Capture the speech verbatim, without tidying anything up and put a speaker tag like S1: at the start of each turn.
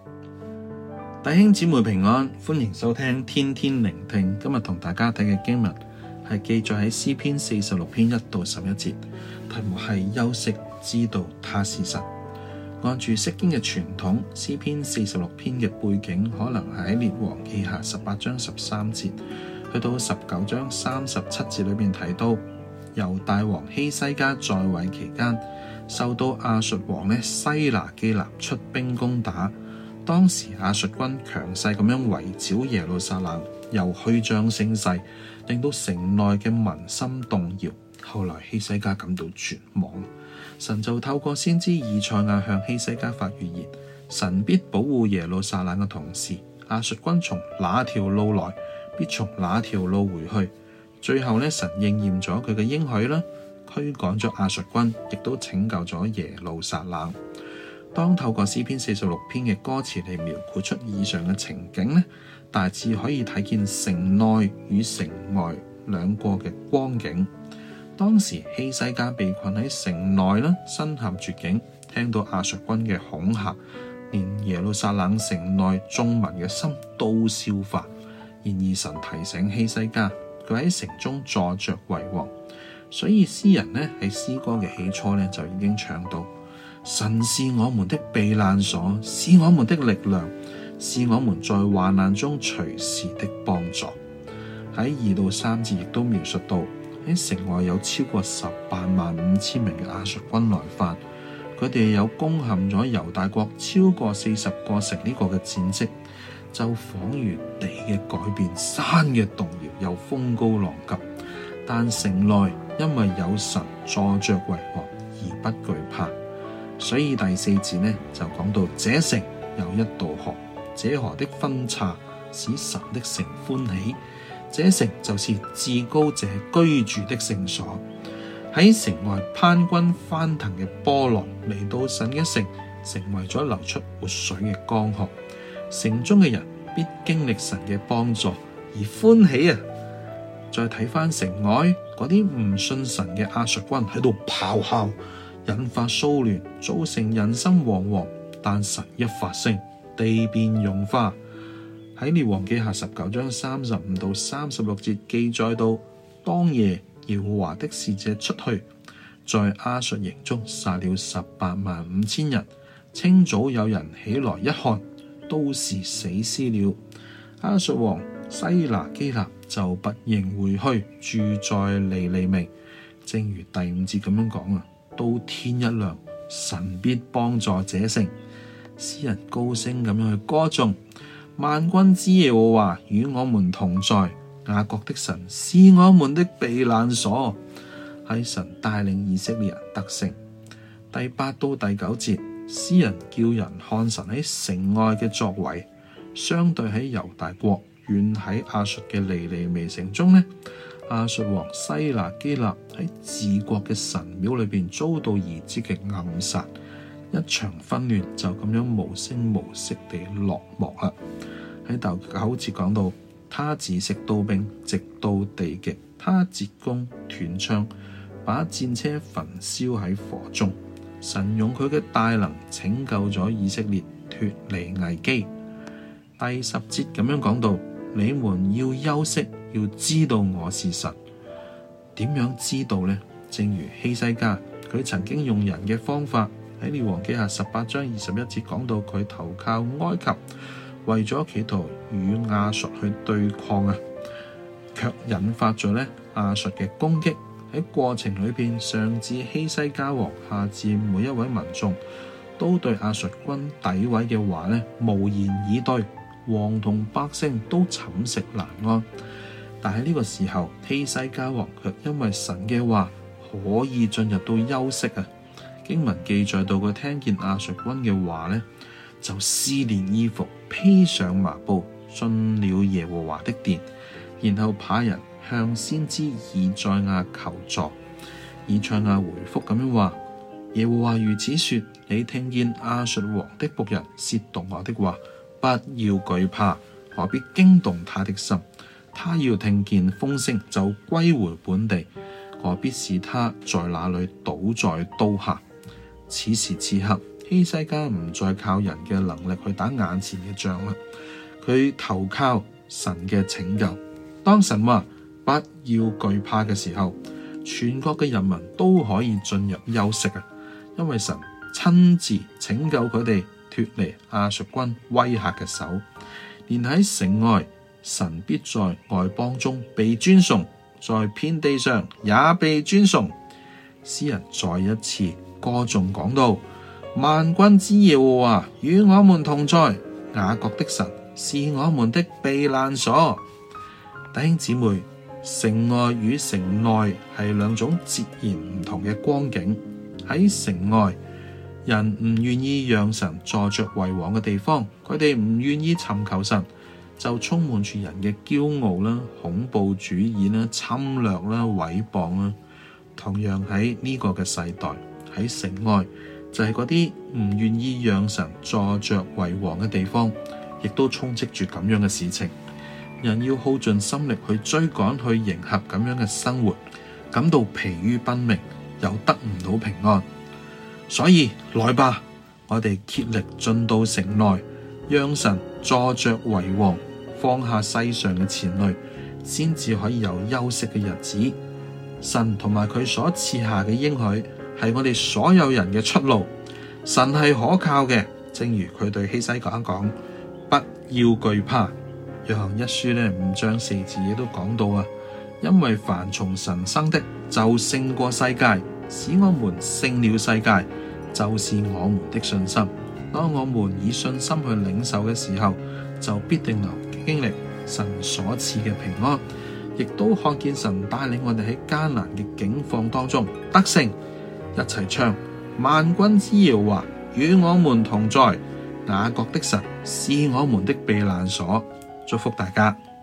S1: 弟兄姊妹平安，歡迎收聽天天聆聽。今日同大家睇嘅經文係記載喺詩篇四十六篇一到十一節，題目係休息，知道他是神。按住釋經嘅傳統，詩篇四十六篇嘅背景可能係喺列王記下十八章十三節去到十九章三十七節裏面提到，猶大王希西家在位期間，受到亞述王呢西拿基立出兵攻打。當時亞述軍強勢咁樣圍剿耶路撒冷，又虛張聲勢，令到城內嘅民心動搖。後來希西家感到絕望，神就透過先知以賽亞向希西家發預言，神必保護耶路撒冷嘅同時，亞述軍從哪條路來，必從哪條路回去。最後呢，神應驗咗佢嘅應許啦，驅趕咗亞述軍，亦都拯救咗耶路撒冷。當透過詩篇四十六篇嘅歌詞嚟描繪出以上嘅情景呢，大致可以睇見城內與城外兩個嘅光景。當時希西家被困喺城內啦，身陷絕境，聽到亞述軍嘅恐嚇，連耶路撒冷城內眾民嘅心都消化。然而神提醒希西家，佢喺城中坐着為王，所以詩人呢喺詩歌嘅起初呢就已經唱到，神是我們的避難所，是我們的力量，是我們在患難中隨時的幫助。喺二到三節亦都描述到，喺城外有超過十八萬五千名嘅亞述軍來犯，佢哋有攻陷咗猶大國超過四十個城呢個嘅戰績，就仿如地嘅改變，山嘅動搖，又風高浪急。但城內因為有神坐着為王，而不懼怕。所以第四節呢就講到，這城有一道河，這河的分岔使神的城歡喜，這城就是至高者居住的聖所。喺城外攀軍翻騰嘅波浪嚟到神嘅城，成為咗流出活水嘅江河。城中嘅人必經歷神嘅幫助而歡喜啊！再睇翻城外嗰啲唔信神嘅亞述軍喺度咆哮，引發騷亂，造成人心惶惶。但神一發聲，地變融化。喺列王記下十九章三十五到三十六節記載到，當夜耶和華的使者出去，在亞述營中殺了十八萬五千人。清早有人起來一看，都是死屍了。亞述王西拿基立就不認回去，住在尼尼微。正如第五節咁樣講啊，到天一亮，神必幫助這城。詩人高聲咁樣去歌頌，萬軍之耶和華與我們同在，雅各的神是我們的避難所。係神帶領以色列人得勝。第八到第九節，詩人叫人看神喺城外嘅作為，相對喺猶大國遠喺亞述嘅尼尼微城中呢，亞述王西拿基立喺治國嘅神廟裏邊遭到兒子嘅暗殺，一場紛亂就咁樣無聲無息地落幕啦。喺第九節講到，他自食刀兵，直到地極，他折弓斷槍，把戰車焚燒喺火中。神用佢嘅大能拯救咗以色列脫離危機。第十節咁樣講到，你們要休息，要知道我是神。點樣知道呢？正如希西家，佢曾經用人嘅方法，喺列王記下十八章二十一節講到佢投靠埃及，為咗企圖與亞述去對抗啊，卻引發咗呢亞述嘅攻擊。喺過程裏邊，上至希西家王，下至每一位民眾，都對亞述軍詆毀嘅話呢無言以對，王同百姓都寢食難安。但喺呢個時候，希西家王卻因為神嘅話可以進入到休息啊。經文記載到佢聽見亞述軍嘅話呢，就撕裂衣服，披上麻布，進了耶和華的殿，然後派人向先知以賽亞求助。以賽亞回覆咁樣話，耶和華如此說，你聽見亞述王的僕人褻瀆我的話，不要懼怕，何必驚動他的心？他要聽見風聲就歸回本地，何必使他在那裏倒在刀下？此時此刻， 希西家唔再靠人嘅能力去打眼前嘅仗啦，佢投靠神嘅拯救。當神話不要懼怕嘅時候，全國嘅人民都可以進入休息啊，因為神親自拯救佢哋脫離亞述軍威嚇嘅手。連喺城外，神必在外邦中被尊崇，在遍地上也被尊崇。詩人再一次歌頌講到，萬軍之耶和華與我們同在，雅各的神是我們的避難所。弟兄姊妹，城外與城內係兩種截然唔同嘅光景。喺城外，人唔願意讓神坐着為王嘅地方，佢哋唔願意尋求神，就充滿住人嘅驕傲啦、恐怖主義啦、侵略啦、毀謗啦。同樣喺呢個嘅世代，喺城外就係嗰啲唔願意讓神坐着為王嘅地方，亦都充斥住咁樣嘅事情。人要耗盡心力去追趕、去迎合咁樣嘅生活，感到疲於奔命，又得唔到平安。所以來吧，我哋竭力進到城內，讓神坐着為王，放下世上嘅纏累，先至可以有休息嘅日子。神同埋佢所賜下嘅應許係我哋所有人嘅出路。神係可靠嘅，正如佢對希西家講，不要懼怕。約翰一書呢五章四字亦都講到啊，因為凡從神生的就勝過世界，使我們勝了世界，就是我們的信心。當我們以信心去領受嘅時候，就必定能經歷神所賜嘅平安，亦都看見神帶領我哋喺艱難嘅境況當中得勝。一齊唱，萬軍之耶和華與我們同在，雅各的神是我們的避難所。祝福大家。